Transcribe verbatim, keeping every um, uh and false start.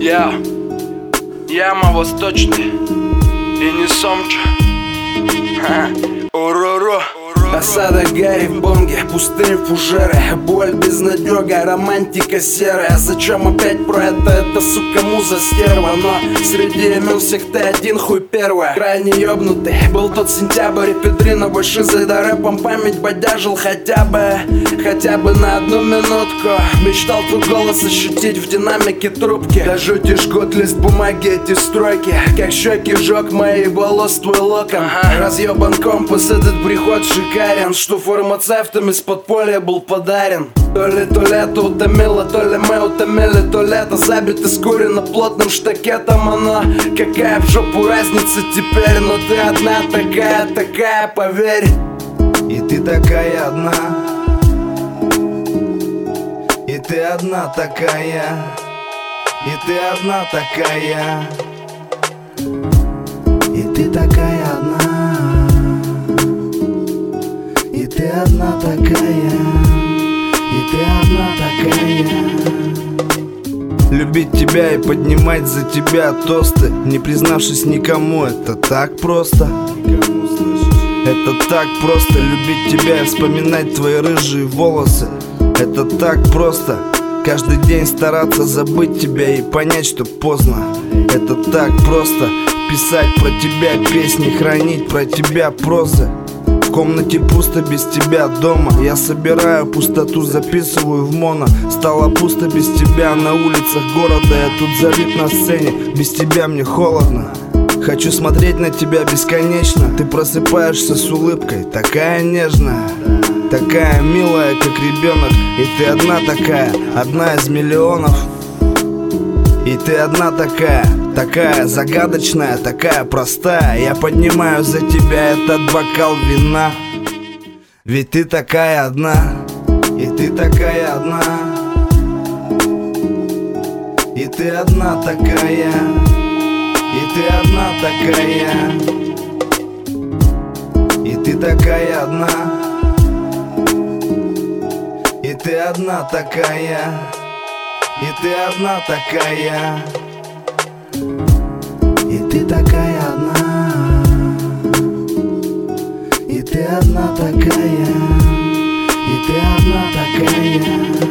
Я, яма восточный и не Сомча. Уруру. Осада Гарри в бонге, пустые фужеры, боль безнадега, романтика серая. Зачем опять про это, это сука муза стерва? Но среди имен всех ты один хуй первая. Крайне ёбнутый был тот сентябрь, эпидриновой шизой да рэпом память бодяжил хотя бы, хотя бы на одну минутку. Мечтал твой голос ощутить в динамике трубки. Да жути жгут лист бумаги эти строки, как щеки жёг мои волос твой локон. Ага. Разъебан компас, этот приход шикарен, что фармацевтам из подполья был подарен. То ли то лето утомило, то ли мы утомили то лето. Забито скурено плотным штакетом оно. Какая в жопу разница теперь? Но ты одна такая, такая, поверь. И ты такая одна. И ты одна такая. И ты одна такая. И ты такая одна. И ты одна такая. И ты одна такая. Любить тебя и поднимать за тебя тосты, не признавшись никому, это так просто. Это так просто любить тебя и вспоминать твои рыжие волосы. Это так просто каждый день стараться забыть тебя и понять, что поздно. Это так просто писать про тебя песни, хранить про тебя прозы. В комнате пусто без тебя дома. Я собираю пустоту, записываю в моно. Стало пусто без тебя на улицах города. Я тут залип на сцене, без тебя мне холодно. Хочу смотреть на тебя бесконечно. Ты просыпаешься с улыбкой, такая нежная, такая милая, как ребенок. И ты одна такая, одна из миллионов. И ты одна такая, такая загадочная, такая простая. Я поднимаю за тебя этот бокал вина. Ведь ты такая одна. И ты такая одна. И ты одна такая. И ты одна такая. И ты такая одна. И ты одна такая. И ты одна такая. И ты такая одна. И ты одна такая. И ты одна такая.